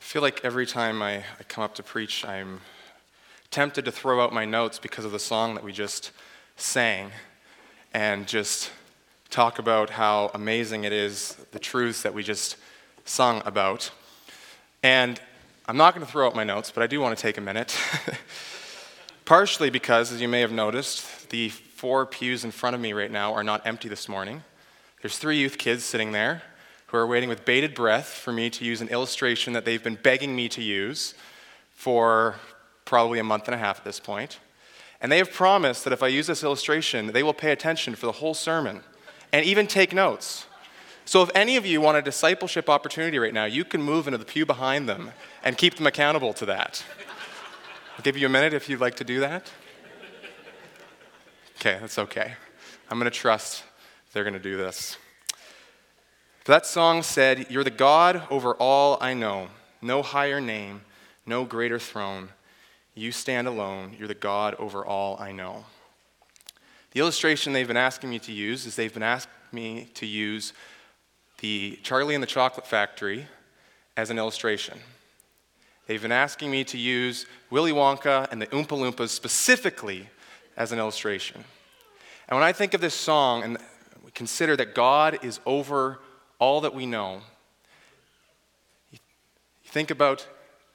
feel like every time I come up to preach, I'm tempted to throw out my notes because of the song that we just sang and just talk about how amazing it is, the truths that we just sung about. And I'm not going to throw out my notes, but I do want to take a minute. Partially because, as you may have noticed, the 4 pews in front of me right now are not empty this morning. There's 3 youth kids sitting there who are waiting with bated breath for me to use an illustration that they've been begging me to use for probably a month and a half at this point. And they have promised that if I use this illustration, they will pay attention for the whole sermon and even take notes. So if any of you want a discipleship opportunity right now, you can move into the pew behind them and keep them accountable to that. I'll give you a minute if you'd like to do that. Okay, that's okay. I'm going to trust they're going to do this. That song said, "You're the God over all I know. No higher name, no greater throne. You stand alone. You're the God over all I know." The illustration they've been asking me to use is they've been asking me to use the Charlie and the Chocolate Factory as an illustration. They've been asking me to use Willy Wonka and the Oompa Loompas specifically as an illustration. And when I think of this song and we consider that God is over all that we know, you think about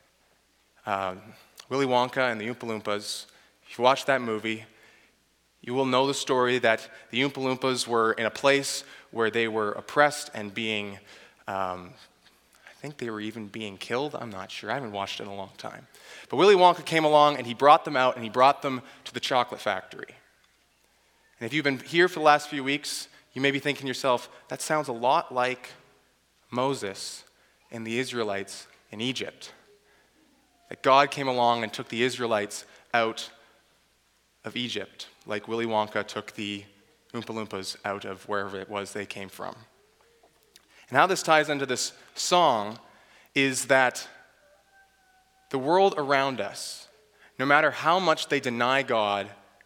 Willy Wonka and the Oompa Loompas. If you watch that movie, you will know the story that the Oompa Loompas were in a place where they were oppressed and being, I think they were even being killed. I'm not sure. I haven't watched it in a long time. But Willy Wonka came along and he brought them out and he brought them to the chocolate factory. And if you've been here for the last few weeks, you may be thinking to yourself, that sounds a lot like Moses and the Israelites in Egypt. That God came along and took the Israelites out of Egypt, like Willy Wonka took the Oompa Loompas out of wherever it was they came from. And how this ties into this song is that the world around us, no matter how much they deny God,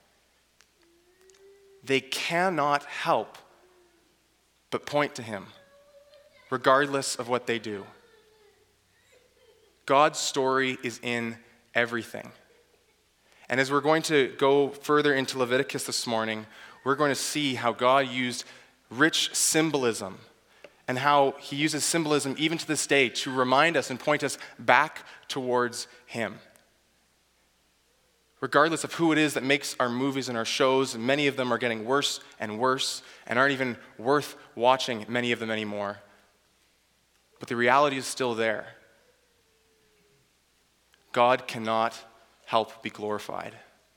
they cannot help but point to Him, regardless of what they do. God's story is in everything. And as we're going to go further into Leviticus this morning, we're going to see how God used rich symbolism and how He uses symbolism even to this day to remind us and point us back towards Him. Regardless of who it is that makes our movies and our shows, and many of them are getting worse and worse and aren't even worth watching, many of them anymore. But the reality is still there. God cannot help be glorified.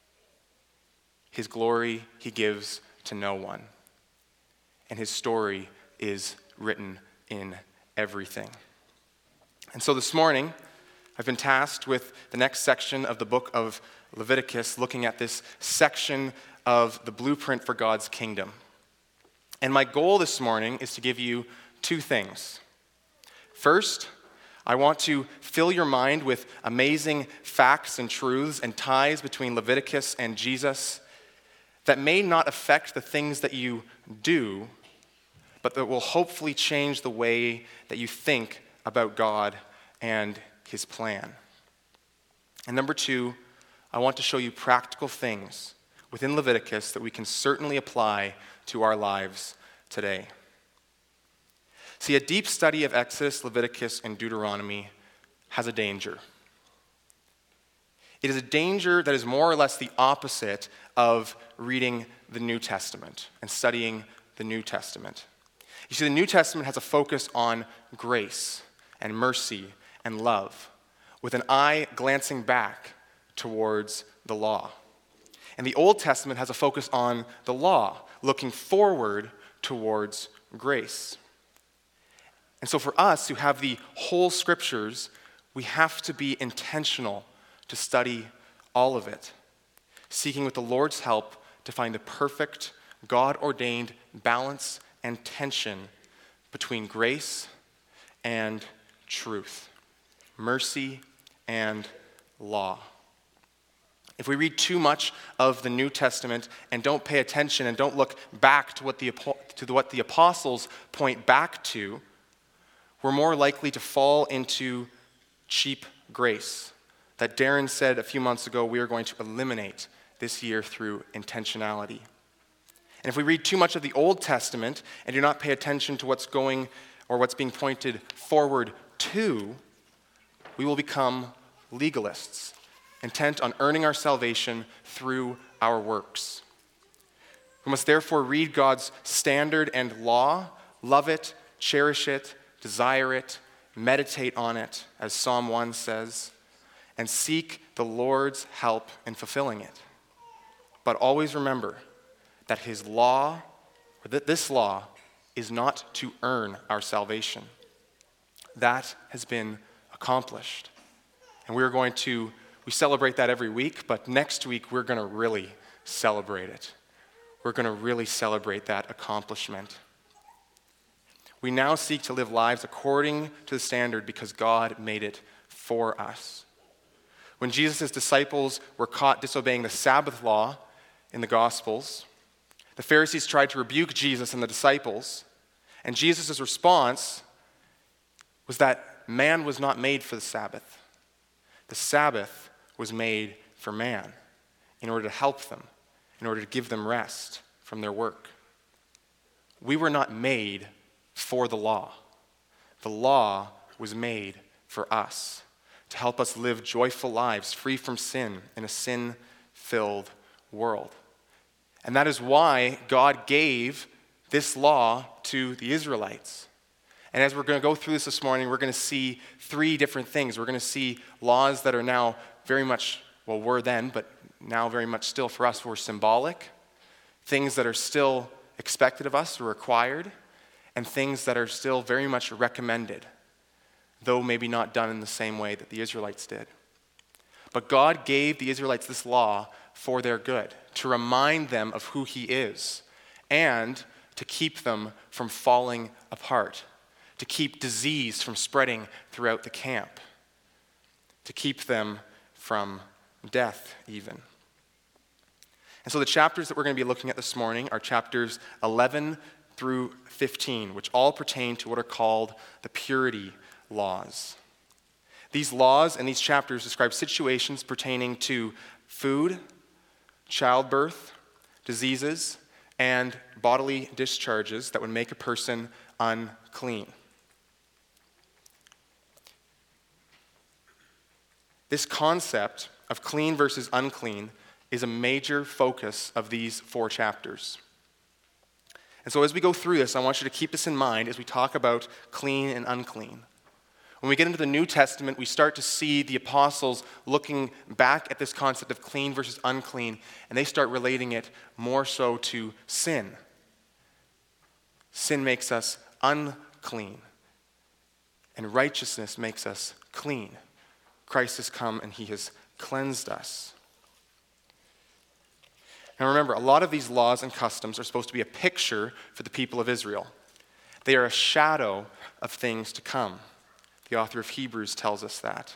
His glory He gives to no one. And His story is written in everything. And so this morning, I've been tasked with the next section of the book of Leviticus, looking at this section of the blueprint for God's kingdom. And my goal this morning is to give you 2 things. First, I want to fill your mind with amazing facts and truths and ties between Leviticus and Jesus that may not affect the things that you do, but that will hopefully change the way that you think about God and His plan. And number 2, I want to show you practical things within Leviticus that we can certainly apply to our lives today. See, a deep study of Exodus, Leviticus, and Deuteronomy has a danger. It is a danger that is more or less the opposite of reading the New Testament and studying the New Testament. You see, the New Testament has a focus on grace and mercy and love, with an eye glancing back towards the law. And the Old Testament has a focus on the law, looking forward towards grace. And so for us who have the whole scriptures, we have to be intentional to study all of it, seeking with the Lord's help to find the perfect, God-ordained balance and tension between grace and truth, mercy and law. If we read too much of the New Testament and don't pay attention and don't look back to what the apostles point back to, we're more likely to fall into cheap grace that Darren said a few months ago we are going to eliminate this year through intentionality. And if we read too much of the Old Testament and do not pay attention to what's going or what's being pointed forward to, we will become legalists, intent on earning our salvation through our works. We must therefore read God's standard and law, love it, cherish it, desire it, meditate on it, as Psalm 1 says, and seek the Lord's help in fulfilling it. But always remember that his law, or that this law, is not to earn our salvation. That has been accomplished. And we celebrate that every week, but next week we're going to really celebrate it. We're going to really celebrate that accomplishment. We now seek to live lives according to the standard because God made it for us. When Jesus' disciples were caught disobeying the Sabbath law in the Gospels, the Pharisees tried to rebuke Jesus and the disciples, and Jesus' response was that man was not made for the Sabbath. The Sabbath was made for man in order to help them, in order to give them rest from their work. We were not made for the law. The law was made for us, to help us live joyful lives free from sin in a sin-filled world. And that is why God gave this law to the Israelites. And as we're going to go through this morning, we're going to see three different things. We're going to see laws that are now very much, well, were then, but now very much still for us, were symbolic. Things that are still expected of us or required. And things that are still very much recommended, though maybe not done in the same way that the Israelites did. But God gave the Israelites this law for their good, to remind them of who he is, and to keep them from falling apart, to keep disease from spreading throughout the camp, to keep them from death even. And so the chapters that we're going to be looking at this morning are chapters 11 through 15, which all pertain to what are called the purity laws. These laws and these chapters describe situations pertaining to food, childbirth, diseases, and bodily discharges that would make a person unclean. This concept of clean versus unclean is a major focus of these 4 chapters. And so as we go through this, I want you to keep this in mind as we talk about clean and unclean. When we get into the New Testament, we start to see the apostles looking back at this concept of clean versus unclean, and they start relating it more so to sin. Sin makes us unclean, and righteousness makes us clean. Christ has come and he has cleansed us. Now remember, a lot of these laws and customs are supposed to be a picture for the people of Israel. They are a shadow of things to come. The author of Hebrews tells us that.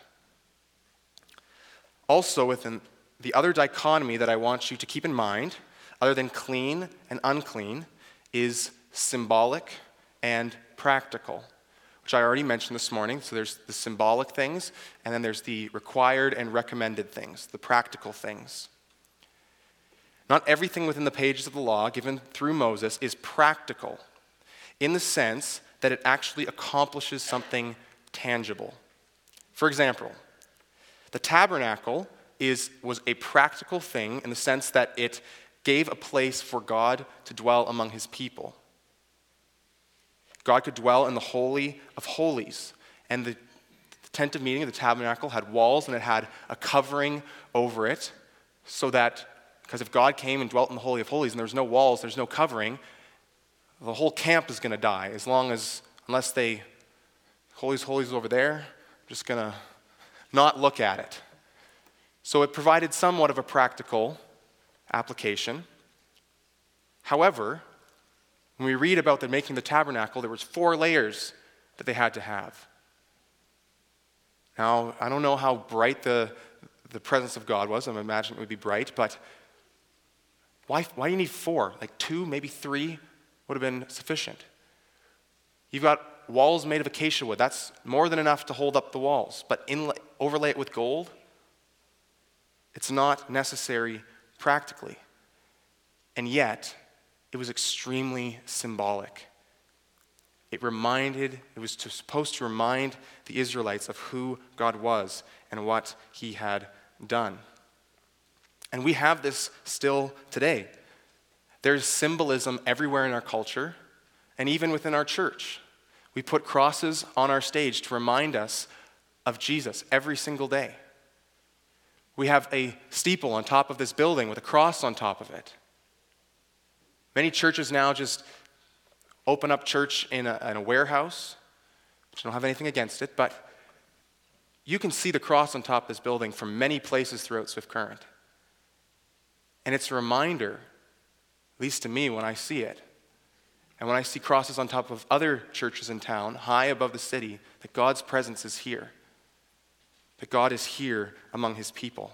Also, within the other dichotomy that I want you to keep in mind, other than clean and unclean, is symbolic and practical, which I already mentioned this morning. So there's the symbolic things, and then there's the required and recommended things, the practical things. Not everything within the pages of the law given through Moses is practical in the sense that it actually accomplishes something tangible. For example, the tabernacle was a practical thing in the sense that it gave a place for God to dwell among his people. God could dwell in the Holy of Holies, and the tent of meeting, the tabernacle, had walls and it had a covering over it so that, because if God came and dwelt in the Holy of Holies and there's no walls, there's no covering, the whole camp is going to die unless Holy of Holies is over there, I'm just going to not look at it. So it provided somewhat of a practical application. However, when we read about them making the tabernacle, there was 4 layers that they had to have. Now, I don't know how bright the presence of God was. I imagine it would be bright, but why do you need 4? Like 2, maybe 3 would have been sufficient. You've got walls made of acacia wood. That's more than enough to hold up the walls. But overlay it with gold, it's not necessary practically. And yet, it was extremely symbolic. It was supposed to remind the Israelites of who God was and what he had done. And we have this still today. There's symbolism everywhere in our culture, and even within our church. We put crosses on our stage to remind us of Jesus every single day. We have a steeple on top of this building with a cross on top of it. Many churches now just open up church in a warehouse, which I don't have anything against it, but you can see the cross on top of this building from many places throughout Swift Current. And it's a reminder, at least to me when I see it, and when I see crosses on top of other churches in town, high above the city, that God's presence is here, that God is here among his people.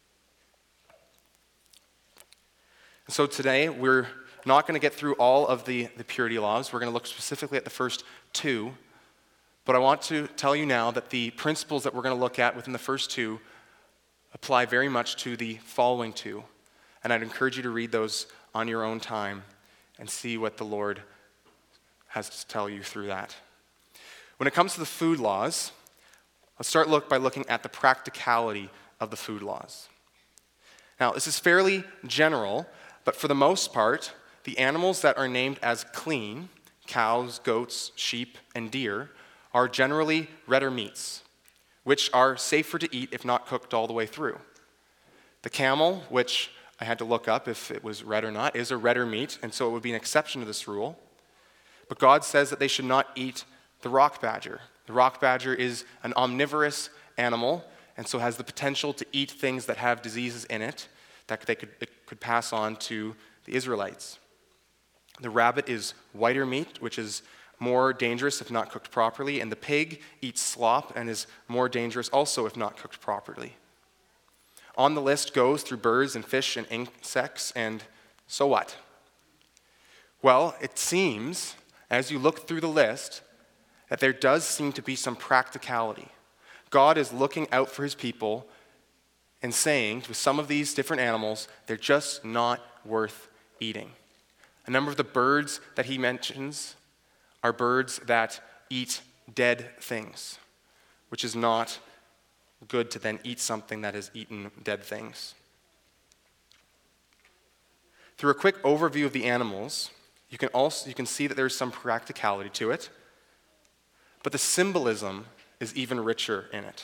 And so today, we're not going to get through all of the purity laws. We're going to look specifically at the first two. But I want to tell you now that the principles that we're going to look at within the first two apply very much to the following two. And I'd encourage you to read those on your own time and see what the Lord has to tell you through that. When it comes to the food laws, let's start by looking at the practicality of the food laws. Now, this is fairly general, but for the most part, the animals that are named as clean, cows, goats, sheep, and deer, are generally redder meats, which are safer to eat if not cooked all the way through. The camel, which I had to look up if it was red or not, is a redder meat, and so it would be an exception to this rule. But God says that they should not eat the rock badger. The rock badger is an omnivorous animal, and so has the potential to eat things that have diseases in it that it could pass on to the Israelites. The rabbit is whiter meat, which is more dangerous if not cooked properly, and the pig eats slop and is more dangerous also if not cooked properly. On the list goes through birds and fish and insects, and so what? Well, it seems, as you look through the list, that there does seem to be some practicality. God is looking out for his people and saying to some of these different animals, they're just not worth eating. A number of the birds that he mentions are birds that eat dead things, which is not good to then eat something that has eaten dead things. Through a quick overview of the animals, you can see that there's some practicality to it, but the symbolism is even richer in it.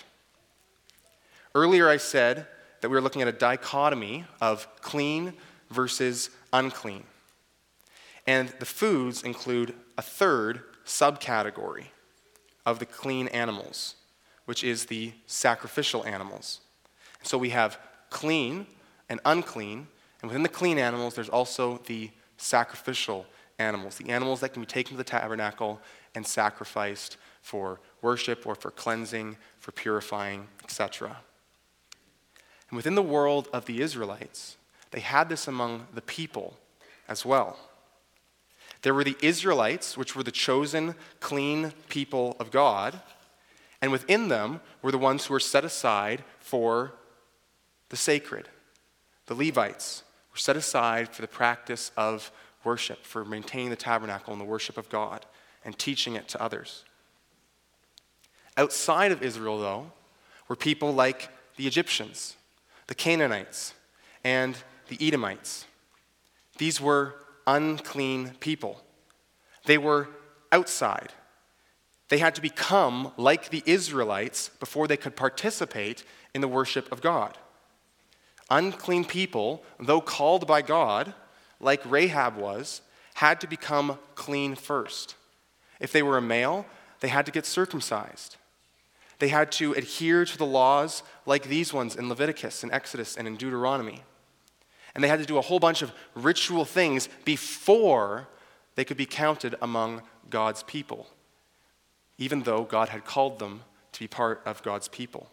Earlier I said that we were looking at a dichotomy of clean versus unclean. And the foods include a third subcategory of the clean animals, which is the sacrificial animals. So we have clean and unclean, and within the clean animals, there's also the sacrificial animals, the animals that can be taken to the tabernacle and sacrificed for worship or for cleansing, for purifying, etc. And within the world of the Israelites, they had this among the people as well. There were the Israelites, which were the chosen, clean people of God, and within them were the ones who were set aside for the sacred. The Levites were set aside for the practice of worship, for maintaining the tabernacle and the worship of God and teaching it to others. Outside of Israel, though, were people like the Egyptians, the Canaanites, and the Edomites. These were unclean people. They were outside. They had to become like the Israelites before they could participate in the worship of God. Unclean people, though called by God, like Rahab was, had to become clean first. If they were a male, they had to get circumcised. They had to adhere to the laws like these ones in Leviticus and Exodus and in Deuteronomy. And they had to do a whole bunch of ritual things before they could be counted among God's people, even though God had called them to be part of God's people.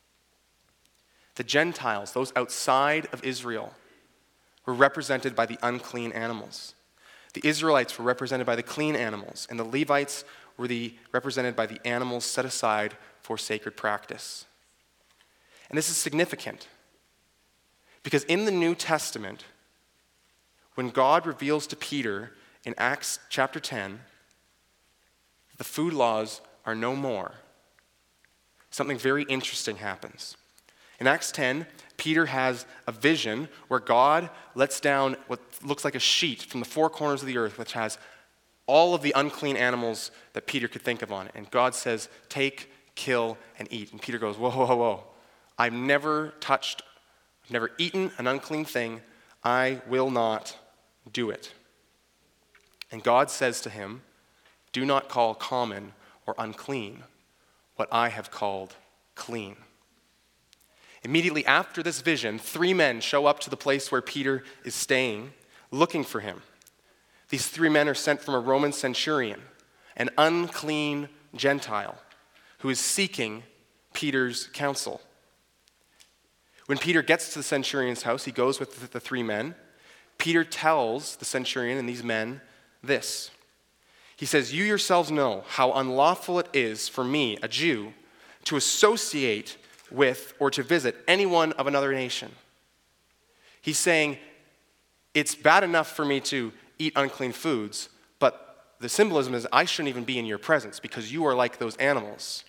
The Gentiles, those outside of Israel, were represented by the unclean animals. The Israelites were represented by the clean animals, and the Levites were represented by the animals set aside for sacred practice. And this is significant because in the New Testament, when God reveals to Peter in Acts chapter 10, the food laws are no more, something very interesting happens. In Acts 10, Peter has a vision where God lets down what looks like a sheet from the four corners of the earth, which has all of the unclean animals that Peter could think of on it. And God says, take, kill, and eat. And Peter goes, whoa, whoa, whoa, whoa. I've never eaten an unclean thing. I will not do it. And God says to him, do not call common or unclean what I have called clean. Immediately after this vision, 3 men show up to the place where Peter is staying, looking for him. These 3 men are sent from a Roman centurion, an unclean Gentile, who is seeking Peter's counsel. When Peter gets to the centurion's house, he goes with the 3 men. Peter tells the centurion and these men this. He says, you yourselves know how unlawful it is for me, a Jew, to associate with or to visit anyone of another nation. He's saying, it's bad enough for me to eat unclean foods, but the symbolism is I shouldn't even be in your presence because you are like those animals.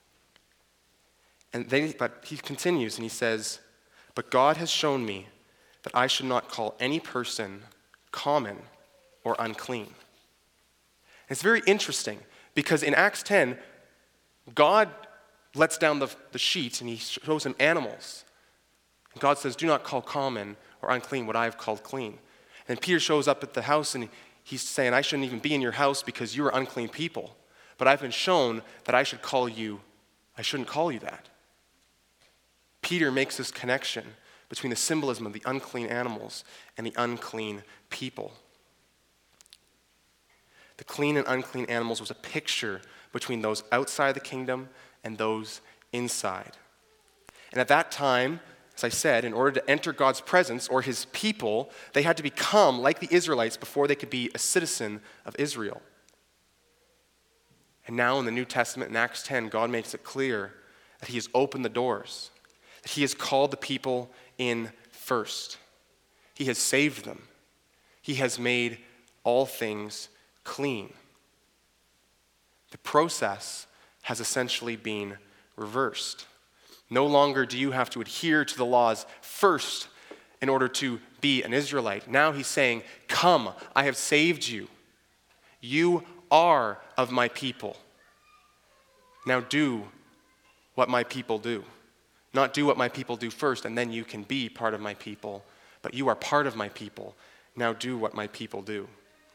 But he continues and he says, but God has shown me that I should not call any person common or unclean. It's very interesting because in Acts 10, God lets down the sheet and he shows him animals. And God says, do not call common or unclean what I have called clean. And Peter shows up at the house and he's saying, I shouldn't even be in your house because you are unclean people. But I've been shown that I shouldn't call you that. Peter makes this connection between the symbolism of the unclean animals and the unclean people. The clean and unclean animals was a picture between those outside the kingdom and those inside. And at that time, as I said, in order to enter God's presence or his people, they had to become like the Israelites before they could be a citizen of Israel. And now in the New Testament, in Acts 10, God makes it clear that he has opened the doors, that he has called the people in first. He has saved them. He has made all things clean. The process has essentially been reversed. No longer do you have to adhere to the laws first in order to be an Israelite. Now he's saying, come, I have saved you. You are of my people. Now do what my people do. Not do what my people do first and then you can be part of my people, but you are part of my people. Now do what my people do.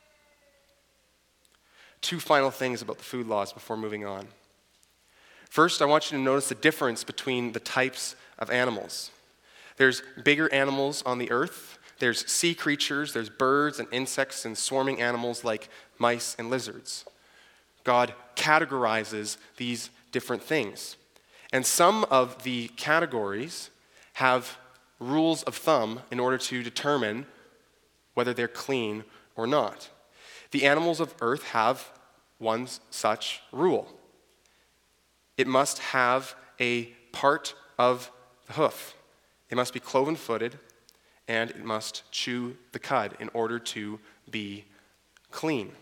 2 final things about the food laws before moving on. First, I want you to notice the difference between the types of animals. There's bigger animals on the earth. There's sea creatures. There's birds and insects and swarming animals like mice and lizards. God categorizes these different things. And some of the categories have rules of thumb in order to determine whether they're clean or not. The animals of earth have one such rule. It must have a part of the hoof. It must be cloven-footed, and it must chew the cud in order to be clean.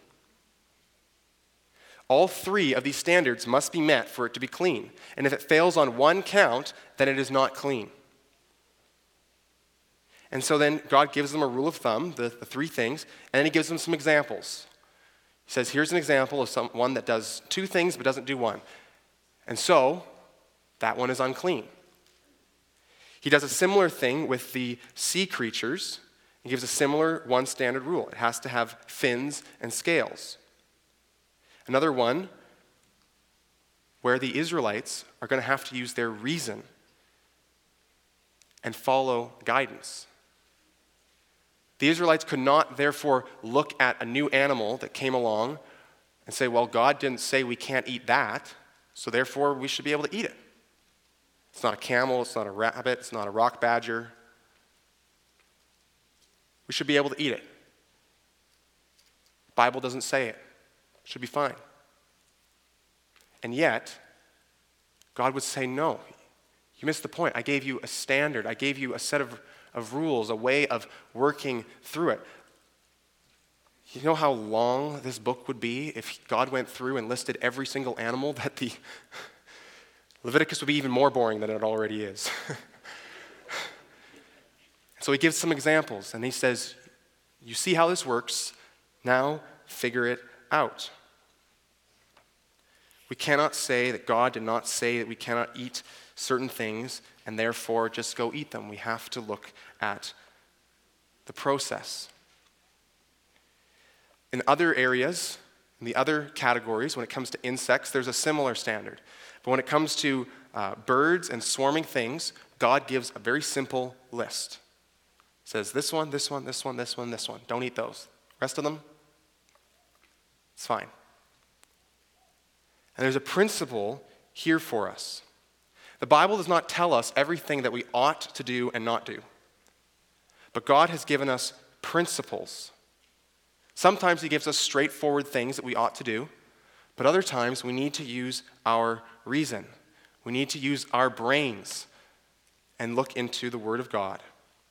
All 3 of these standards must be met for it to be clean. And if it fails on one count, then it is not clean. And so then God gives them a rule of thumb, the 3 things, and then he gives them some examples. He says, here's an example of one that does 2 things but doesn't do one. And so, that one is unclean. He does a similar thing with the sea creatures. He gives a similar one standard rule. It has to have fins and scales. Another one where the Israelites are going to have to use their reason and follow guidance. The Israelites could not, therefore, look at a new animal that came along and say, well, God didn't say we can't eat that, so therefore we should be able to eat it. It's not a camel, it's not a rabbit, it's not a rock badger. We should be able to eat it. The Bible doesn't say it. It should be fine. And yet, God would say, no, you missed the point. I gave you a standard. I gave you a set of rules, a way of working through it. You know how long this book would be if God went through and listed every single animal that the Leviticus would be even more boring than it already is. So he gives some examples, and he says, you see how this works, now figure it out. We cannot say that God did not say that we cannot eat certain things and therefore just go eat them. We have to look at the process. In other areas, in the other categories, when it comes to insects, there's a similar standard. But when it comes to birds and swarming things, God gives a very simple list. He says, this one, this one, this one, this one, this one. Don't eat those. Rest of them, it's fine. And there's a principle here for us. The Bible does not tell us everything that we ought to do and not do. But God has given us principles. Sometimes he gives us straightforward things that we ought to do, but other times we need to use our reason. We need to use our brains and look into the Word of God.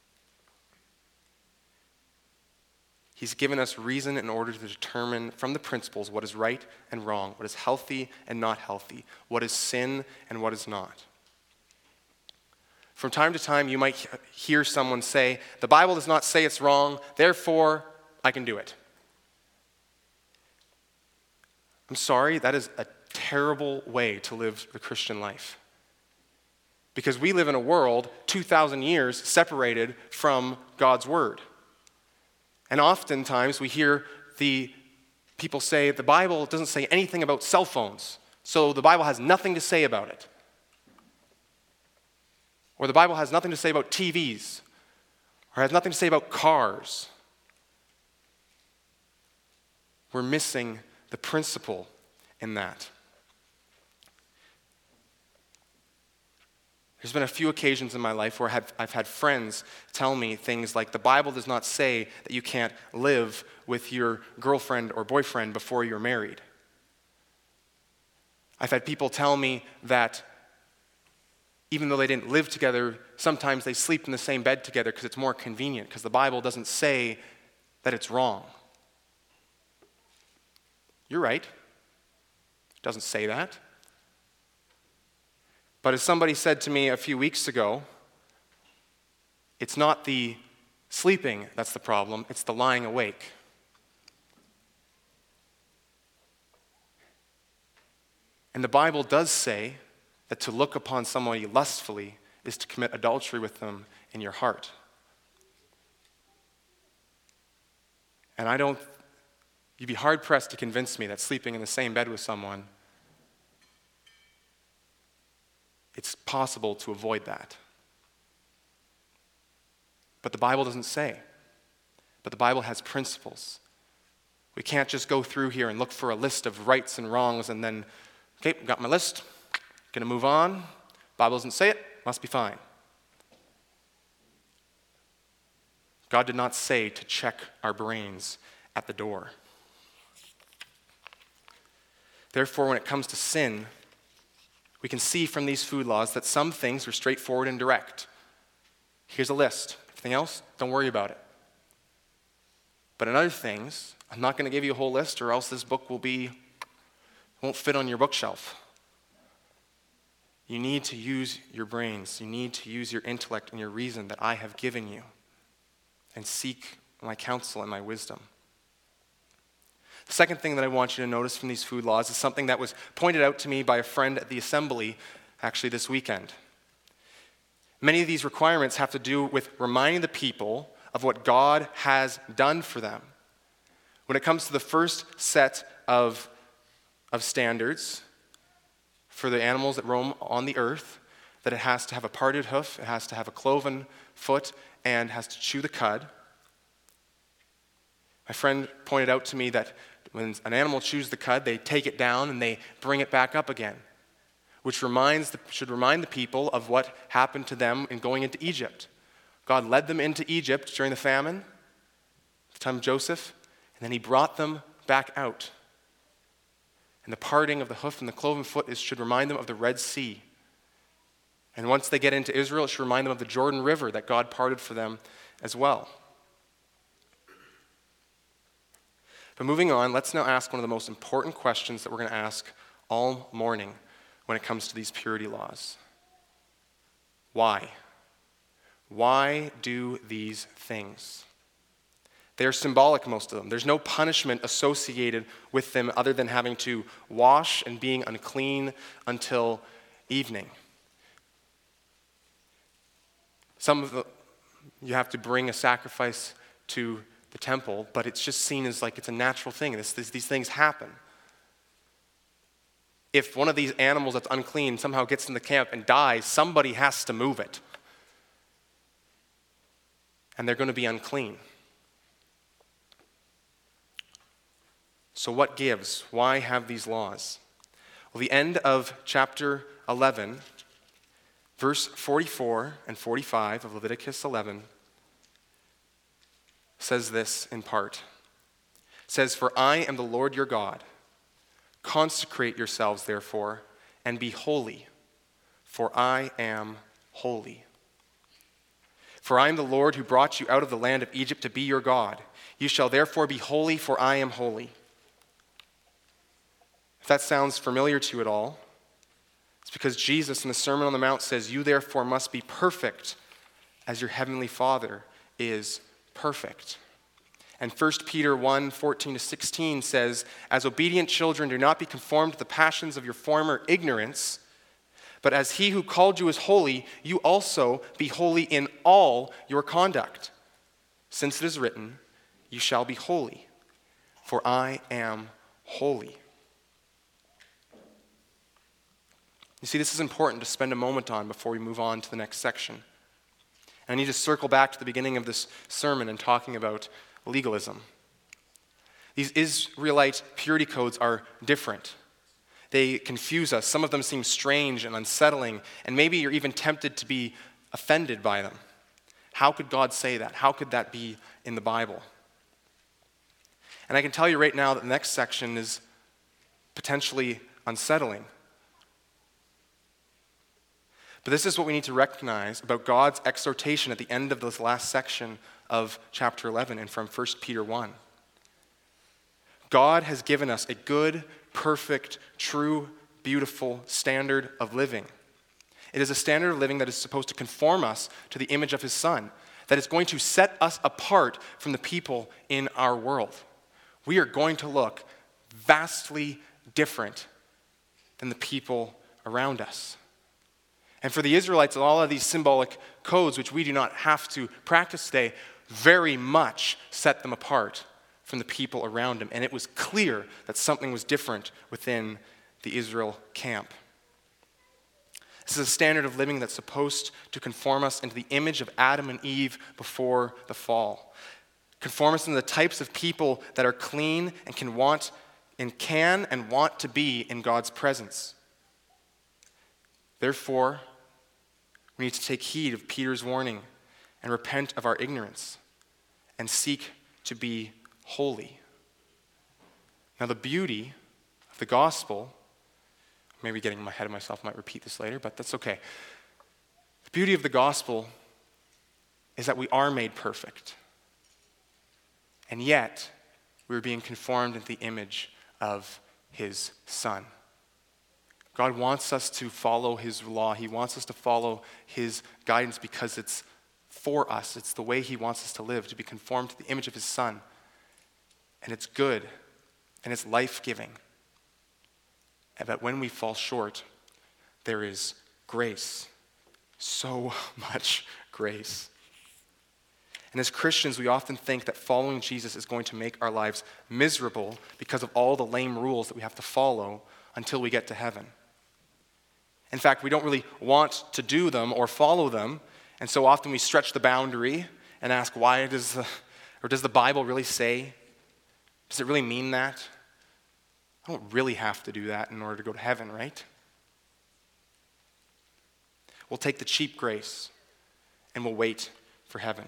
He's given us reason in order to determine from the principles what is right and wrong, what is healthy and not healthy, what is sin and what is not. From time to time, you might hear someone say, the Bible does not say it's wrong, therefore I can do it. I'm sorry, that is a terrible way to live the Christian life. Because we live in a world 2,000 years separated from God's Word. And oftentimes we hear the people say the Bible doesn't say anything about cell phones, so the Bible has nothing to say about it. Or the Bible has nothing to say about TVs, or has nothing to say about cars. We're missing the principle in that. There's been a few occasions in my life where I've had friends tell me things like, the Bible does not say that you can't live with your girlfriend or boyfriend before you're married. I've had people tell me that even though they didn't live together, sometimes they sleep in the same bed together because it's more convenient, because the Bible doesn't say that it's wrong. You're right. It doesn't say that. But as somebody said to me a few weeks ago, it's not the sleeping that's the problem, it's the lying awake. And the Bible does say that to look upon somebody lustfully is to commit adultery with them in your heart. And you'd be hard-pressed to convince me that sleeping in the same bed with someone, it's possible to avoid that. But the Bible doesn't say. But the Bible has principles. We can't just go through here and look for a list of rights and wrongs and then, okay, got my list, gonna move on. Bible doesn't say it, must be fine. God did not say to check our brains at the door. Therefore, when it comes to sin, we can see from these food laws that some things are straightforward and direct. Here's a list. Everything else, don't worry about it. But in other things, I'm not going to give you a whole list, or else this book won't fit on your bookshelf. You need to use your brains. You need to use your intellect and your reason that I have given you, and seek my counsel and my wisdom. The second thing that I want you to notice from these food laws is something that was pointed out to me by a friend at the assembly actually this weekend. Many of these requirements have to do with reminding the people of what God has done for them. When it comes to the first set of standards for the animals that roam on the earth, that it has to have a parted hoof, it has to have a cloven foot, and has to chew the cud. My friend pointed out to me that when an animal chews the cud, they take it down and they bring it back up again, which should remind the people of what happened to them in going into Egypt. God led them into Egypt during the famine, the time of Joseph, and then he brought them back out. And the parting of the hoof and the cloven foot should remind them of the Red Sea. And once they get into Israel, it should remind them of the Jordan River that God parted for them as well. But moving on, let's now ask one of the most important questions that we're going to ask all morning when it comes to these purity laws. Why? Why do these things? They are symbolic, most of them. There's no punishment associated with them other than having to wash and being unclean until evening. Some of you have to bring a sacrifice to the temple, but it's just seen as like it's a natural thing. These things happen. If one of these animals that's unclean somehow gets in the camp and dies, somebody has to move it. And they're going to be unclean. So what gives? Why have these laws? Well, the end of chapter 11, verse 44 and 45 of Leviticus 11 says this in part. It says, "For I am the Lord your God. Consecrate yourselves, therefore, and be holy, for I am holy. For I am the Lord who brought you out of the land of Egypt to be your God. You shall therefore be holy, for I am holy." If that sounds familiar to you at all, it's because Jesus in the Sermon on the Mount says, "You therefore must be perfect as your heavenly Father is perfect." And 1 Peter 1, 14-16 says, "As obedient children, do not be conformed to the passions of your former ignorance, but as he who called you is holy, you also be holy in all your conduct. Since it is written, you shall be holy, for I am holy." You see, this is important to spend a moment on before we move on to the next section. And I need to circle back to the beginning of this sermon and talking about legalism. These Israelite purity codes are different. They confuse us. Some of them seem strange and unsettling, and maybe you're even tempted to be offended by them. How could God say that? How could that be in the Bible? And I can tell you right now that the next section is potentially unsettling. But this is what we need to recognize about God's exhortation at the end of this last section of chapter 11 and from 1 Peter 1. God has given us a good, perfect, true, beautiful standard of living. It is a standard of living that is supposed to conform us to the image of his Son, that is going to set us apart from the people in our world. We are going to look vastly different than the people around us. And for the Israelites, all of these symbolic codes, which we do not have to practice today, very much set them apart from the people around them. And it was clear that something was different within the Israel camp. This is a standard of living that's supposed to conform us into the image of Adam and Eve before the fall. Conform us into the types of people that are clean and can want to be in God's presence. Therefore, we need to take heed of Peter's warning and repent of our ignorance and seek to be holy. Now, the beauty of the gospel, maybe getting ahead of myself, I might repeat this later, but that's okay. The beauty of the gospel is that we are made perfect, and yet we're being conformed into the image of his Son. God wants us to follow his law. He wants us to follow his guidance because it's for us. It's the way he wants us to live, to be conformed to the image of his Son. And it's good, and it's life-giving. And that when we fall short, there is grace. So much grace. And as Christians, we often think that following Jesus is going to make our lives miserable because of all the lame rules that we have to follow until we get to heaven. In fact, we don't really want to do them or follow them, and so often we stretch the boundary and ask, does the Bible really say? Does it really mean that? I don't really have to do that in order to go to heaven, right? We'll take the cheap grace and we'll wait for heaven.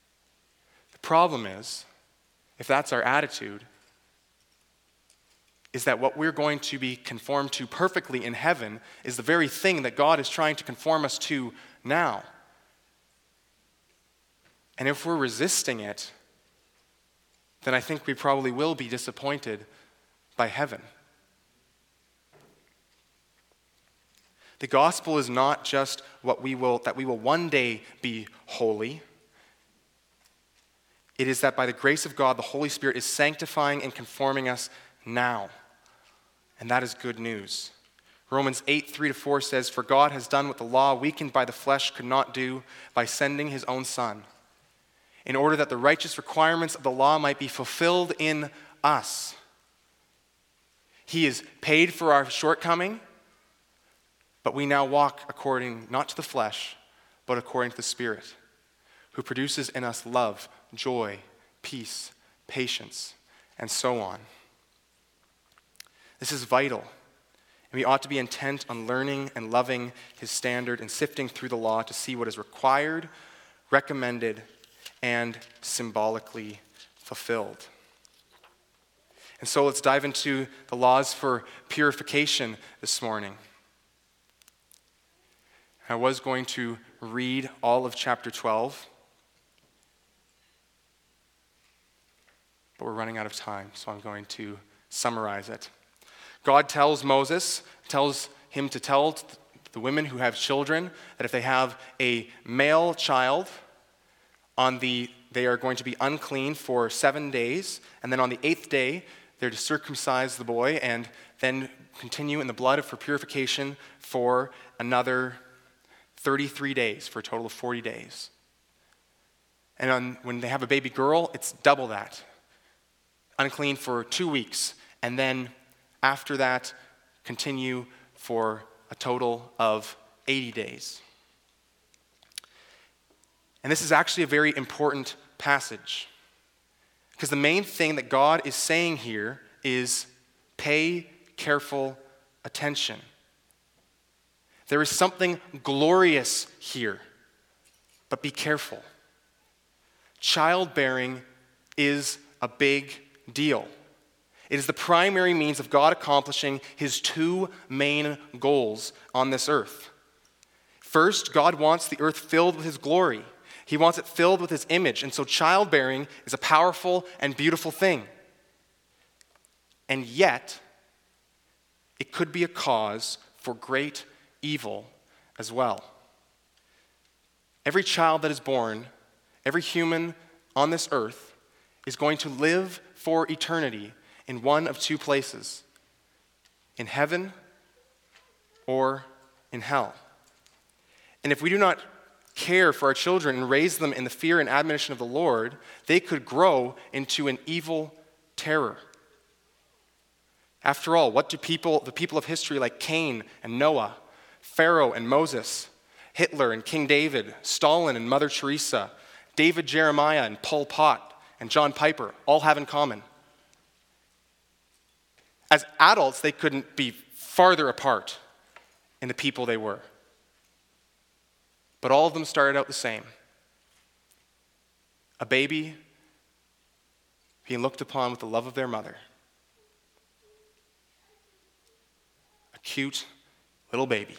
The problem is, if that's our attitude, is that what we're going to be conformed to perfectly in heaven is the very thing that God is trying to conform us to now. And if we're resisting it, then I think we probably will be disappointed by heaven. The gospel is not just that we will one day be holy. It is that by the grace of God, the Holy Spirit is sanctifying and conforming us now. And that is good news. Romans 8:3-4 says, "For God has done what the law, weakened by the flesh, could not do by sending his own Son, in order that the righteous requirements of the law might be fulfilled in us. He is paid for our shortcoming, but we now walk according not to the flesh, but according to the Spirit, who produces in us love, joy, peace, patience, and so on." This is vital, and we ought to be intent on learning and loving his standard and sifting through the law to see what is required, recommended, and symbolically fulfilled. And so let's dive into the laws for purification this morning. I was going to read all of chapter 12, but we're running out of time, so I'm going to summarize it. God tells him to tell the women who have children that if they have a male child, they are going to be unclean for 7 days, and then on the 8th day, they're to circumcise the boy and then continue in the blood for purification for another 33 days, for a total of 40 days. And when they have a baby girl, it's double that. Unclean for 2 weeks, and then after that, continue for a total of 80 days. And this is actually a very important passage, because the main thing that God is saying here is pay careful attention. There is something glorious here, but be careful. Childbearing is a big deal. It is the primary means of God accomplishing his 2 main goals on this earth. First, God wants the earth filled with his glory. He wants it filled with his image, and so childbearing is a powerful and beautiful thing. And yet, it could be a cause for great evil as well. Every child that is born, every human on this earth, is going to live for eternity in one of 2 places: in heaven or in hell. And if we do not care for our children and raise them in the fear and admonition of the Lord, they could grow into an evil terror. After all, what do the people of history like Cain and Noah, Pharaoh and Moses, Hitler and King David, Stalin and Mother Teresa, David Jeremiah and Pol Pot and John Piper all have in common? As adults, they couldn't be farther apart in the people they were. But all of them started out the same. A baby being looked upon with the love of their mother. A cute little baby.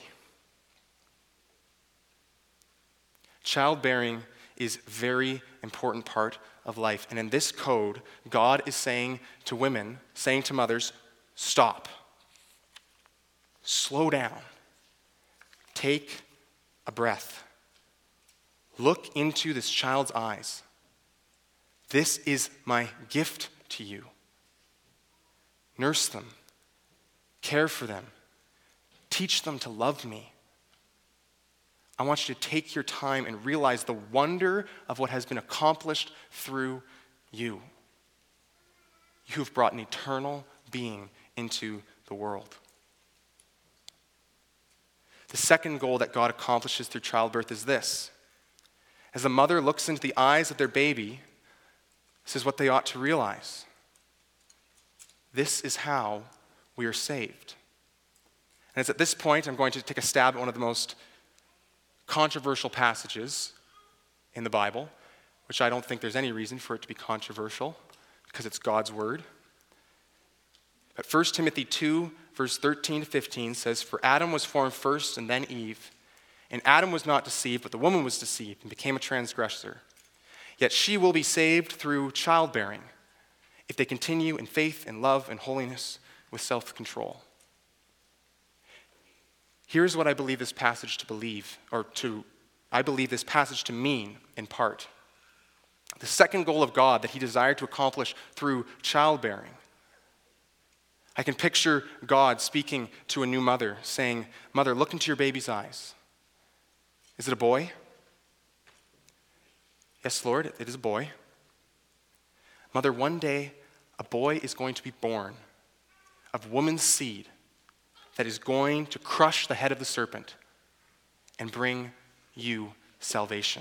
Childbearing is a very important part of life. And in this code, God is saying to women, saying to mothers, stop. Slow down. Take a breath. Look into this child's eyes. This is my gift to you. Nurse them. Care for them. Teach them to love me. I want you to take your time and realize the wonder of what has been accomplished through you. You have brought an eternal being into the world. The second goal that God accomplishes through childbirth is this. As a mother looks into the eyes of their baby, this is what they ought to realize. This is how we are saved. And it's at this point I'm going to take a stab at one of the most controversial passages in the Bible, which I don't think there's any reason for it to be controversial, because it's God's word. But 1 Timothy 2, verse 13 to 15 says, "For Adam was formed first and then Eve. And Adam was not deceived, but the woman was deceived and became a transgressor. Yet she will be saved through childbearing, if they continue in faith and love and holiness with self-control." Here's what I believe this passage I believe this passage to mean in part. The second goal of God that he desired to accomplish through childbearing. I can picture God speaking to a new mother, saying, "Mother, look into your baby's eyes. Is it a boy?" "Yes, Lord, it is a boy." "Mother, one day a boy is going to be born of woman's seed that is going to crush the head of the serpent and bring you salvation."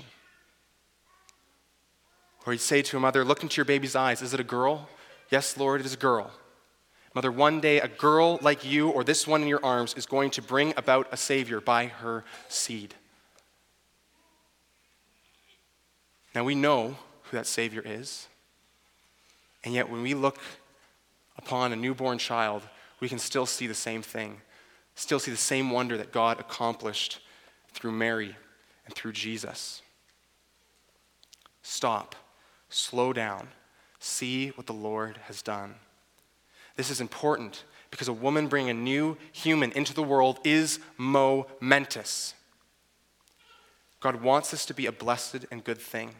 Or he'd say to a mother, "Look into your baby's eyes. Is it a girl?" "Yes, Lord, it is a girl." "Mother, one day a girl like you or this one in your arms is going to bring about a Savior by her seed." Now we know who that Savior is, and yet when we look upon a newborn child, we can still see the same thing, still see the same wonder that God accomplished through Mary and through Jesus. Stop, slow down, see what the Lord has done. This is important because a woman bringing a new human into the world is momentous. God wants this to be a blessed and good thing.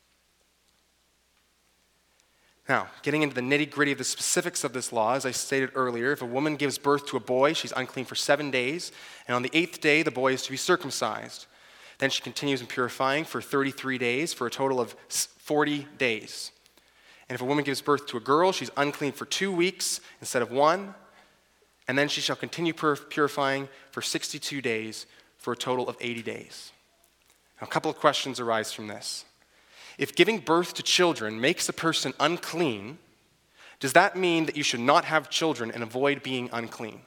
Now, getting into the nitty-gritty of the specifics of this law, as I stated earlier, if a woman gives birth to a boy, she's unclean for 7 days, and on the 8th day, the boy is to be circumcised. Then she continues in purifying for 33 days, for a total of 40 days. And if a woman gives birth to a girl, she's unclean for 2 weeks instead of 1, and then she shall continue purifying for 62 days, for a total of 80 days. Now, a couple of questions arise from this. If giving birth to children makes a person unclean, does that mean that you should not have children and avoid being unclean?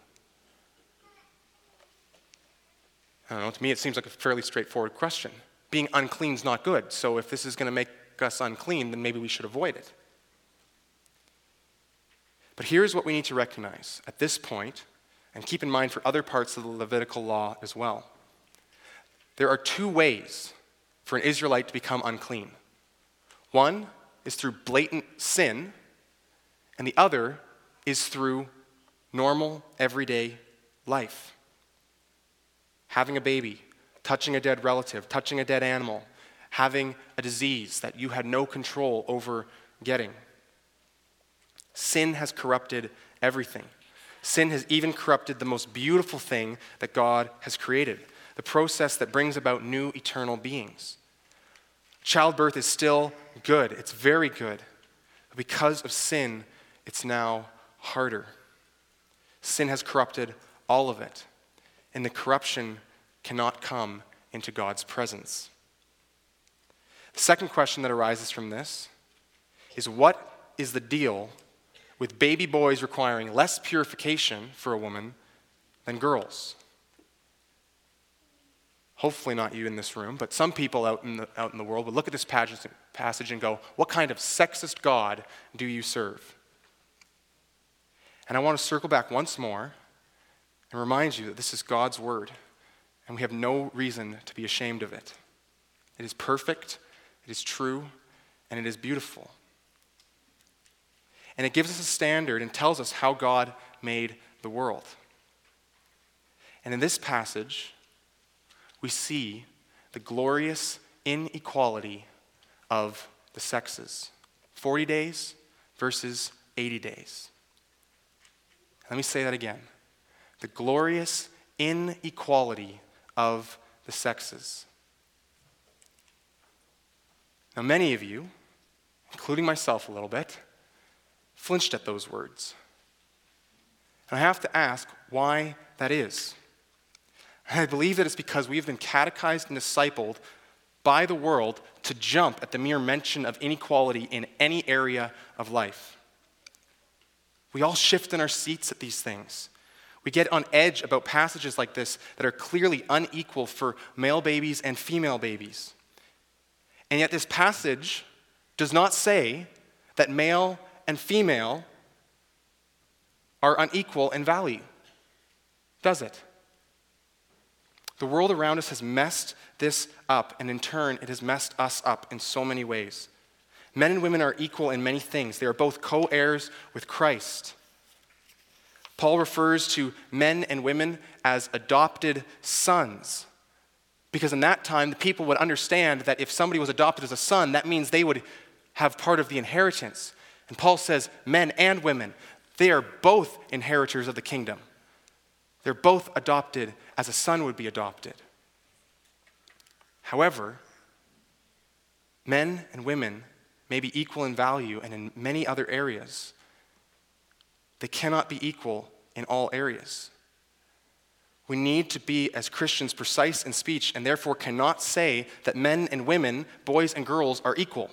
I don't know, to me it seems like a fairly straightforward question. Being unclean is not good, so if this is going to make us unclean, then maybe we should avoid it. But here's what we need to recognize at this point, and keep in mind for other parts of the Levitical law as well. There are 2 ways for an Israelite to become unclean. One is through blatant sin, and the other is through normal, everyday life. Having a baby, touching a dead relative, touching a dead animal, having a disease that you had no control over getting. Sin has corrupted everything. Sin has even corrupted the most beautiful thing that God has created, the process that brings about new eternal beings. Childbirth is still good. It's very good. But because of sin, it's now harder. Sin has corrupted all of it, and the corruption cannot come into God's presence. The second question that arises from this is, what is the deal with baby boys requiring less purification for a woman than girls? Hopefully not you in this room, but some people out in the world would look at this passage and go, "What kind of sexist God do you serve?" And I want to circle back once more and remind you that this is God's word, and we have no reason to be ashamed of it. It is perfect, it is true, and it is beautiful. And it gives us a standard and tells us how God made the world. And in this passage, we see the glorious inequality of the sexes. 40 days versus 80 days. Let me say that again. The glorious inequality of the sexes. Now, many of you, including myself a little bit, flinched at those words. And I have to ask why that is. And I believe that it's because we have been catechized and discipled by the world to jump at the mere mention of inequality in any area of life. We all shift in our seats at these things. We get on edge about passages like this that are clearly unequal for male babies and female babies. And yet this passage does not say that male and female are unequal in value, does it? The world around us has messed this up, and in turn, it has messed us up in so many ways. Men and women are equal in many things. They are both co-heirs with Christ. Paul refers to men and women as adopted sons, because in that time, the people would understand that if somebody was adopted as a son, that means they would have part of the inheritance. And Paul says, men and women, they are both inheritors of the kingdom. They're both adopted as a son would be adopted. However, men and women may be equal in value and in many other areas. They cannot be equal in all areas. We need to be, as Christians, precise in speech and therefore cannot say that men and women, boys and girls, are equal.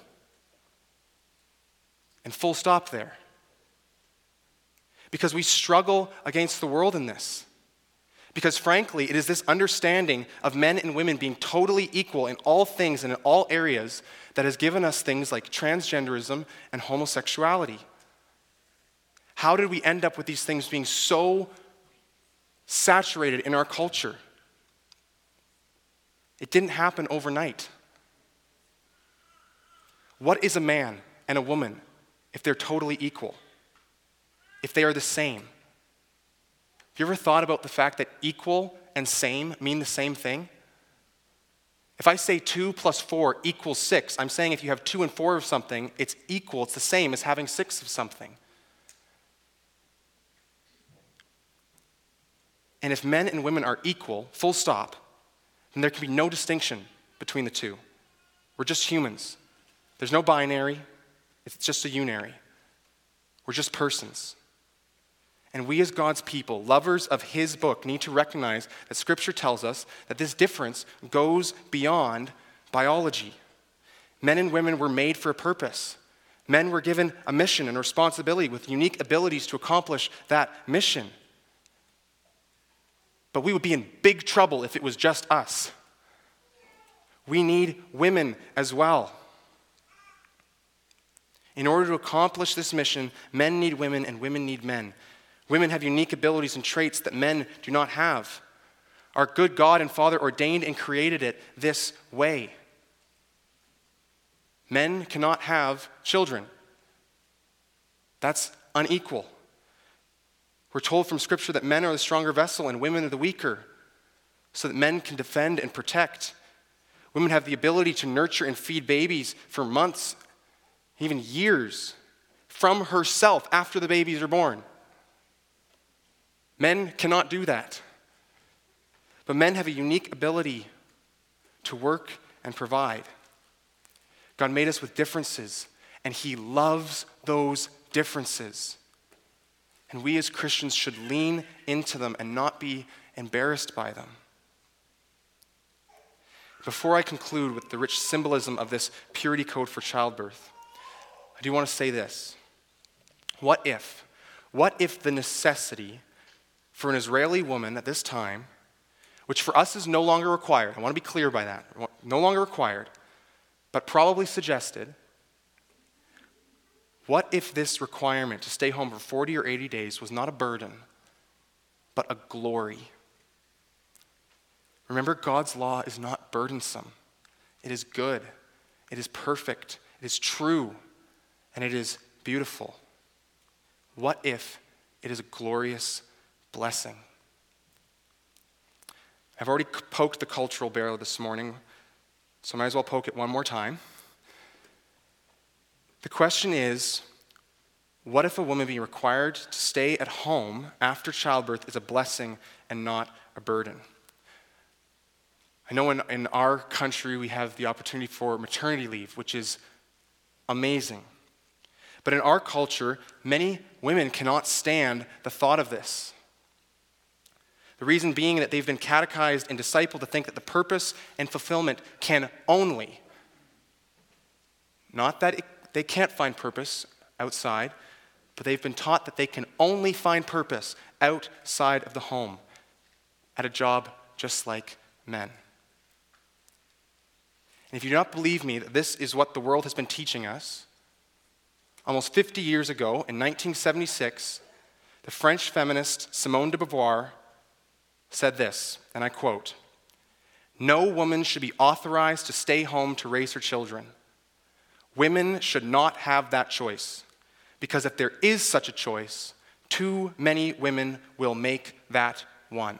And full stop there. Because we struggle against the world in this. Because frankly, it is this understanding of men and women being totally equal in all things and in all areas that has given us things like transgenderism and homosexuality. How did we end up with these things being so saturated in our culture? It didn't happen overnight. What is a man and a woman if they're totally equal? If they are the same? Have you ever thought about the fact that equal and same mean the same thing? If I say 2 plus 4 equals 6, I'm saying if you have 2 and 4 of something, it's equal, it's the same as having 6 of something. And if men and women are equal, full stop, then there can be no distinction between the two. We're just humans. There's no binary, it's just a unary. We're just persons. And we as God's people, lovers of his book, need to recognize that Scripture tells us that this difference goes beyond biology. Men and women were made for a purpose. Men were given a mission and responsibility with unique abilities to accomplish that mission. But we would be in big trouble if it was just us. We need women as well. In order to accomplish this mission, men need women and women need men. Women have unique abilities and traits that men do not have. Our good God and Father ordained and created it this way. Men cannot have children. That's unequal. We're told from Scripture that men are the stronger vessel and women are the weaker, so that men can defend and protect. Women have the ability to nurture and feed babies for months, even years, from herself after the babies are born. Men cannot do that. But men have a unique ability to work and provide. God made us with differences, and he loves those differences. And we as Christians should lean into them and not be embarrassed by them. Before I conclude with the rich symbolism of this purity code for childbirth, I do want to say this. What if the necessity for an Israeli woman at this time, which for us is no longer required, I want to be clear by that, no longer required, but probably suggested, what if this requirement to stay home for 40 or 80 days was not a burden, but a glory? Remember, God's law is not burdensome. It is good. It is perfect. It is true. And it is beautiful. What if it is a glorious blessing? I've already poked the cultural barrel this morning, so I might as well poke it one more time. The question is, what if a woman being required to stay at home after childbirth is a blessing and not a burden? I know in our country we have the opportunity for maternity leave, which is amazing. But in our culture, many women cannot stand the thought of this. The reason being that they've been catechized and discipled to think that the purpose and fulfillment can only, not that they can't find purpose outside, but they've been taught that they can only find purpose outside of the home, at a job just like men. And if you do not believe me that this is what the world has been teaching us, almost 50 years ago, in 1976, The French feminist Simone de Beauvoir said this, and I quote, "No woman should be authorized to stay home to raise her children. Women should not have that choice, because if there is such a choice, too many women will make that one."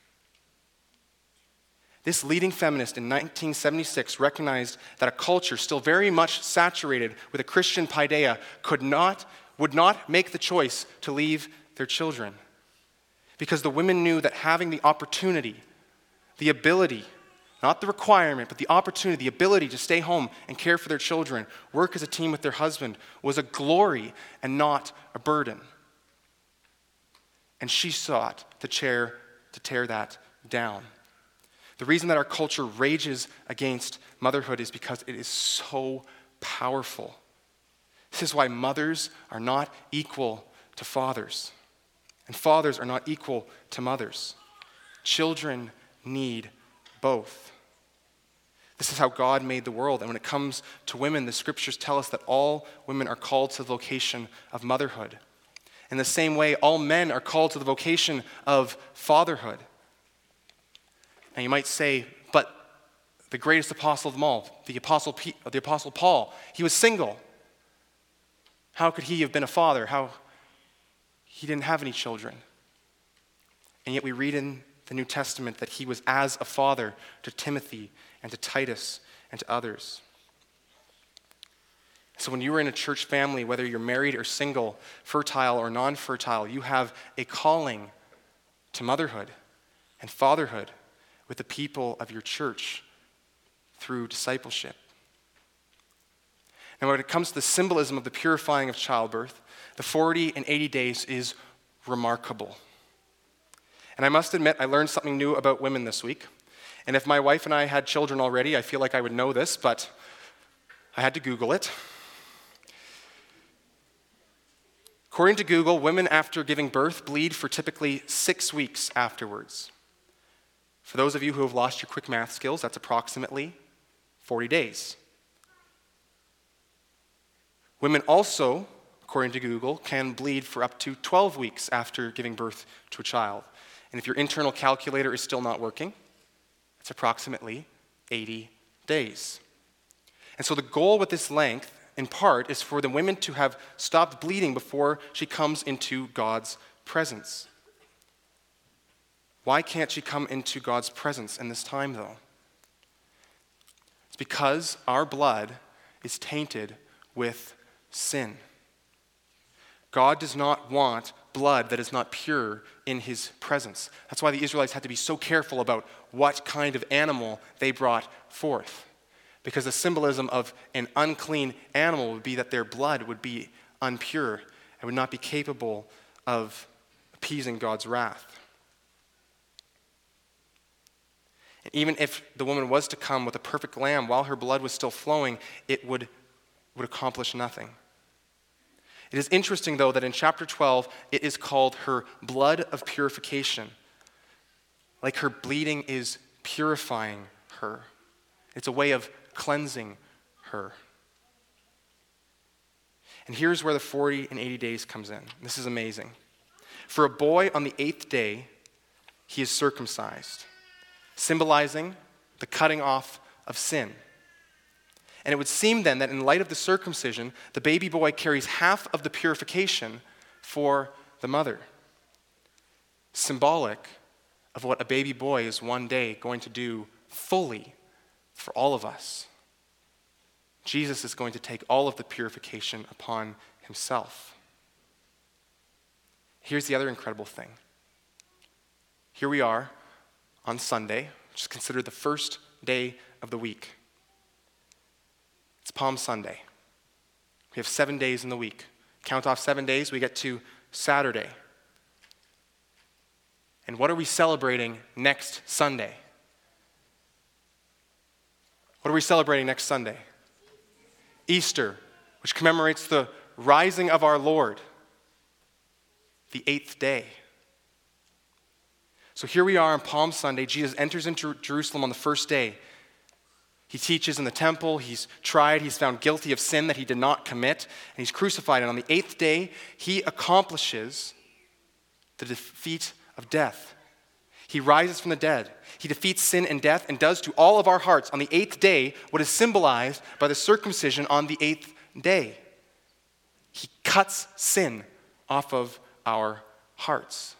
This leading feminist in 1976 recognized that a culture still very much saturated with a Christian paideia would not make the choice to leave their children, because the women knew that having the opportunity, the ability, not the requirement, but the opportunity, the ability to stay home and care for their children, work as a team with their husband, was a glory and not a burden. And she sought to tear that down. The reason that our culture rages against motherhood is because it is so powerful. This is why mothers are not equal to fathers, and fathers are not equal to mothers. Children need both. This is how God made the world. And when it comes to women, the scriptures tell us that all women are called to the vocation of motherhood. In the same way, all men are called to the vocation of fatherhood. Now you might say, but the greatest apostle of them all, the apostle Paul, he was single. How could he have been a father? He didn't have any children. And yet we read in the New Testament that he was as a father to Timothy and to Titus and to others. So when you are in a church family, whether you're married or single, fertile or non-fertile, you have a calling to motherhood and fatherhood with the people of your church through discipleship. Now, when it comes to the symbolism of the purifying of childbirth, the 40 and 80 days is remarkable. And I must admit, I learned something new about women this week. And if my wife and I had children already, I feel like I would know this, but I had to Google it. According to Google, women after giving birth bleed for typically 6 weeks afterwards. For those of you who have lost your quick math skills, that's approximately 40 days. Women also, according to Google, can bleed for up to 12 weeks after giving birth to a child. And if your internal calculator is still not working, it's approximately 80 days. And so the goal with this length, in part, is for the women to have stopped bleeding before she comes into God's presence. Why can't she come into God's presence in this time, though? It's because our blood is tainted with sin. God does not want blood that is not pure in his presence. That's why the Israelites had to be so careful about what kind of animal they brought forth. Because the symbolism of an unclean animal would be that their blood would be impure and would not be capable of appeasing God's wrath. And even if the woman was to come with a perfect lamb while her blood was still flowing, it would accomplish nothing. It is interesting, though, that in chapter 12, it is called her blood of purification. Like her bleeding is purifying her. It's a way of cleansing her. And here's where the 40 and 80 days comes in. This is amazing. For a boy on the 8th day, he is circumcised, symbolizing the cutting off of sin. And it would seem then that in light of the circumcision, the baby boy carries half of the purification for the mother. Symbolic of what a baby boy is one day going to do fully for all of us. Jesus is going to take all of the purification upon himself. Here's the other incredible thing. Here we are on Sunday, which is considered the first day of the week. It's Palm Sunday. We have 7 days in the week. Count off 7 days, we get to Saturday. And what are we celebrating next Sunday? What are we celebrating next Sunday? Easter, which commemorates the rising of our Lord, the 8th day. So here we are on Palm Sunday. Jesus enters into Jerusalem on the first day. He teaches in the temple. He's tried. He's found guilty of sin that he did not commit. And he's crucified. And on the 8th day, he accomplishes the defeat of death. He rises from the dead. He defeats sin and death and does to all of our hearts on the 8th day what is symbolized by the circumcision on the 8th day. He cuts sin off of our hearts.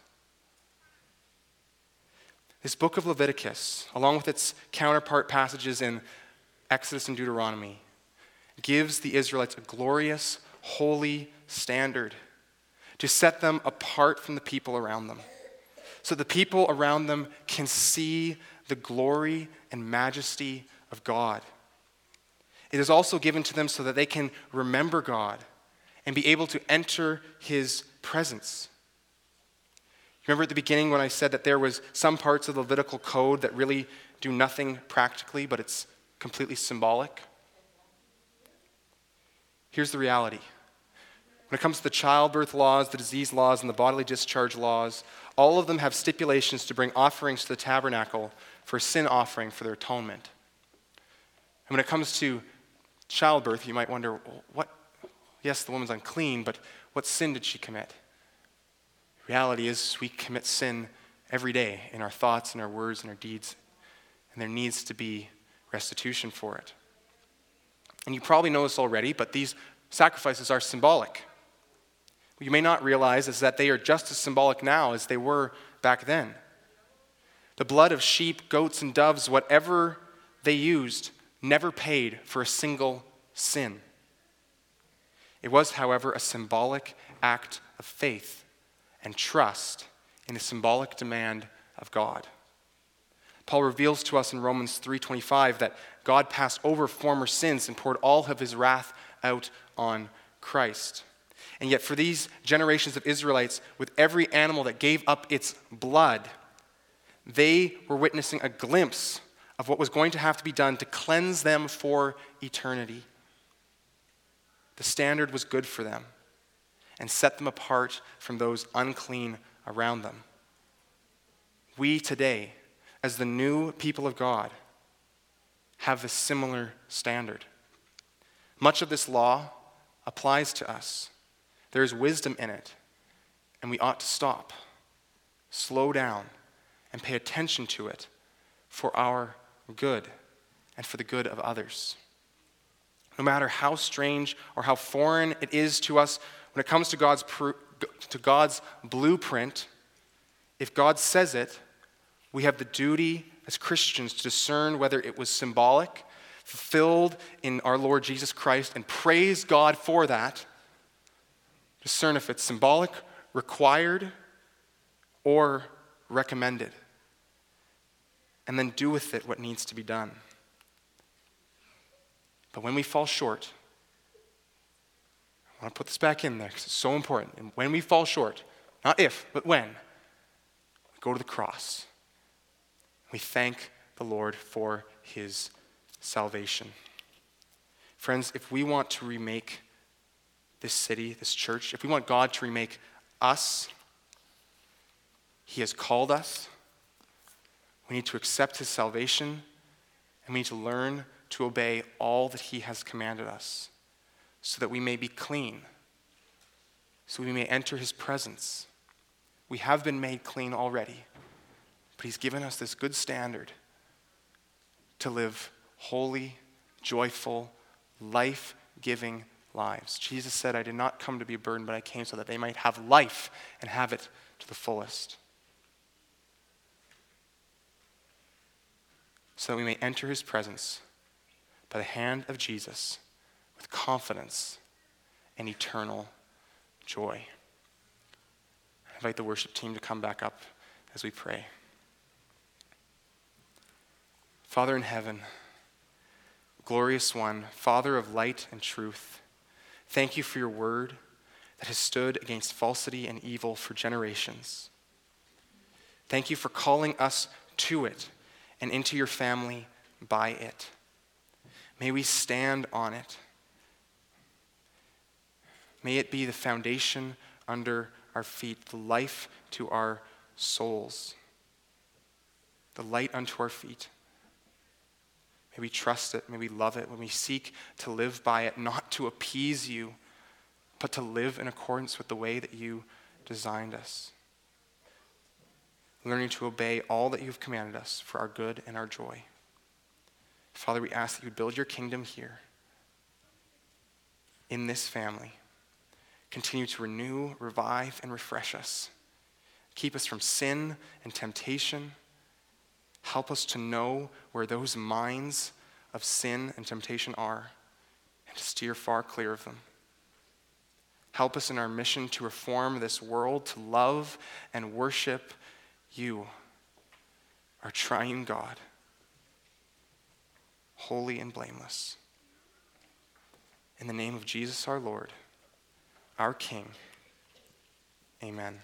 This book of Leviticus, along with its counterpart passages in Exodus and Deuteronomy, gives the Israelites a glorious, holy standard to set them apart from the people around them, so the people around them can see the glory and majesty of God. It is also given to them so that they can remember God and be able to enter his presence. Remember at the beginning when I said that there was some parts of the Levitical code that really do nothing practically, but it's completely symbolic? Here's the reality. When it comes to the childbirth laws, the disease laws, and the bodily discharge laws, all of them have stipulations to bring offerings to the tabernacle for a sin offering for their atonement. And when it comes to childbirth, you might wonder, yes, the woman's unclean, but what sin did she commit? The reality is we commit sin every day in our thoughts and our words and our deeds, and there needs to be restitution for it. And you probably know this already, but these sacrifices are symbolic. What you may not realize is that they are just as symbolic now as they were back then. The blood of sheep, goats, and doves, whatever they used, never paid for a single sin. It was, however, a symbolic act of faith and trust in the symbolic demand of God. Paul reveals to us in Romans 3:25 that God passed over former sins and poured all of his wrath out on Christ. And yet for these generations of Israelites, with every animal that gave up its blood, they were witnessing a glimpse of what was going to have to be done to cleanse them for eternity. The standard was good for them and set them apart from those unclean around them. We today, as the new people of God, have a similar standard. Much of this law applies to us. There is wisdom in it, and we ought to stop, slow down, and pay attention to it for our good and for the good of others. No matter how strange or how foreign it is to us, when it comes to God's blueprint, if God says it, we have the duty as Christians to discern whether it was symbolic, fulfilled in our Lord Jesus Christ, and praise God for that. Discern if it's symbolic, required, or recommended. And then do with it what needs to be done. But when we fall short, I want to put this back in there because it's so important. And when we fall short, not if, but when, we go to the cross. We thank the Lord for his salvation. Friends, if we want to remake this city, this church, if we want God to remake us, he has called us. We need to accept his salvation, and we need to learn to obey all that he has commanded us so that we may be clean, so we may enter his presence. We have been made clean already, but he's given us this good standard to live holy, joyful, life-giving lives. Jesus said, I did not come to be a burden, but I came so that they might have life and have it to the fullest. So that we may enter his presence by the hand of Jesus with confidence and eternal joy. I invite the worship team to come back up as we pray. Father in heaven, glorious one, Father of light and truth, thank you for your word that has stood against falsity and evil for generations. Thank you for calling us to it and into your family by it. May we stand on it. May it be the foundation under our feet, the life to our souls, the light unto our feet. May we trust it, may we love it, when we seek to live by it, not to appease you, but to live in accordance with the way that you designed us. learning to obey all that you've commanded us for our good and our joy. Father, we ask that you build your kingdom here in this family. Continue to renew, revive, and refresh us. Keep us from sin and temptation. Help us to know where those mines of sin and temptation are and to steer far clear of them. Help us in our mission to reform this world, to love and worship you, our triune God, holy and blameless. In the name of Jesus our Lord, our King, amen.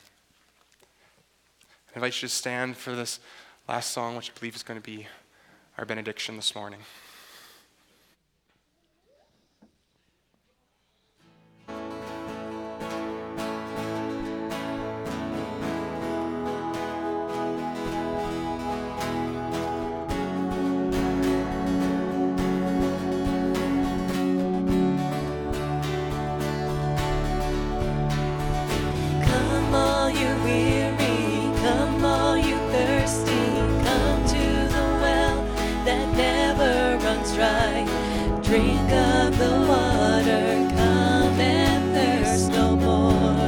I invite you to stand for this last song, which I believe is going to be our benediction this morning. Drink of the water, come and thirst no more.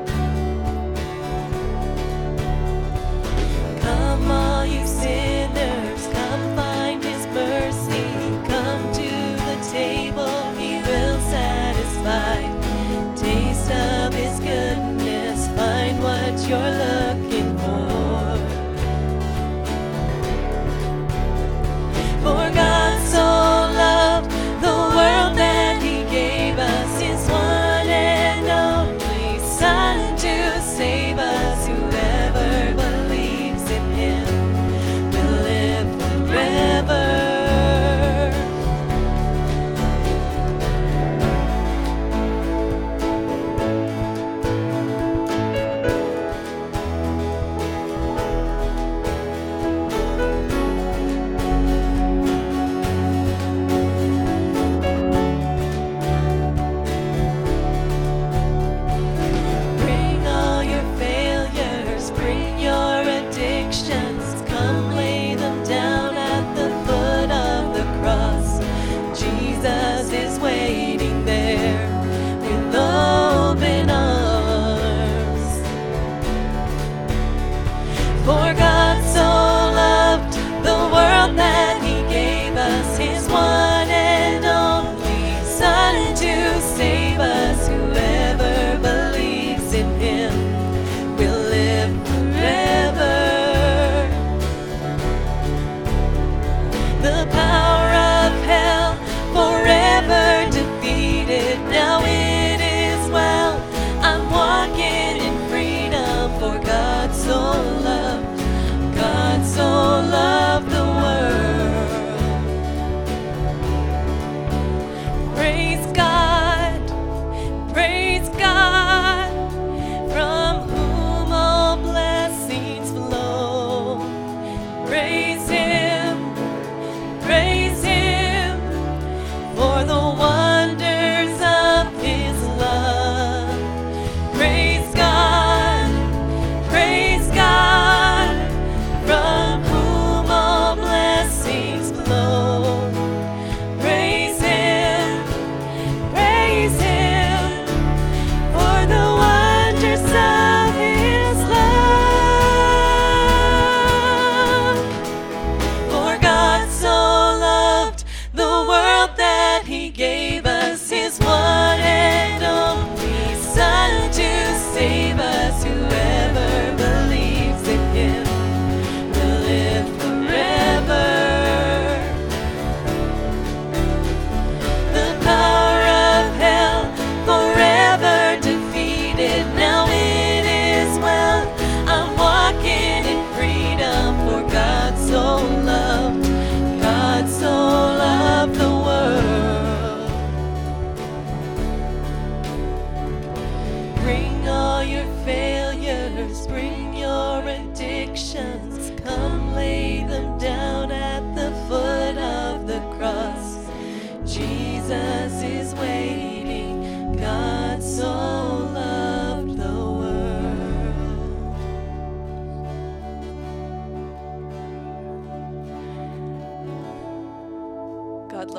Come all you sinners, come find his mercy. Come to the table, he will satisfy. Taste of his goodness, find what you're looking for. For God so loved the world that he gave us his one and only Son to save us. Whoever believes in him will live forever. For God so loved the world that he gave us his one and only Son to save us. Whoever believes in him will live forever. The power of hell forever defeated. Now it is well. I'm walking in freedom, for God so loved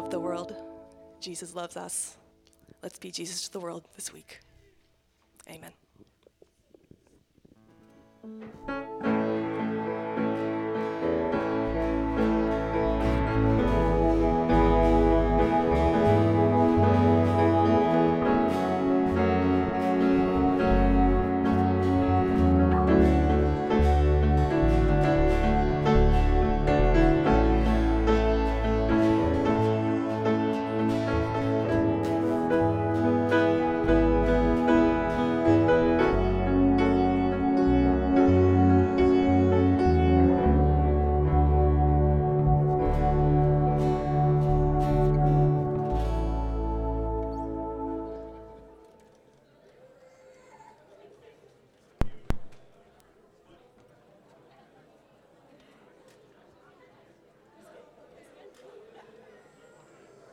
love the world. Jesus loves us. Let's be Jesus to the world this week. Amen.